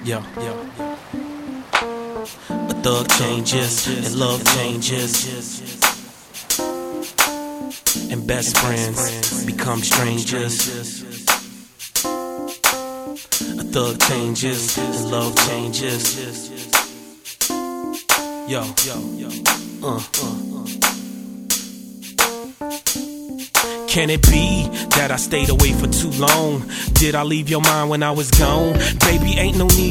Yo. A thug changes and love changes, and best friends become strangers. A thug changes and love changes. Yo. Can it be that I stayed away for too long? Did I leave your mind when I was gone? Baby, ain't no need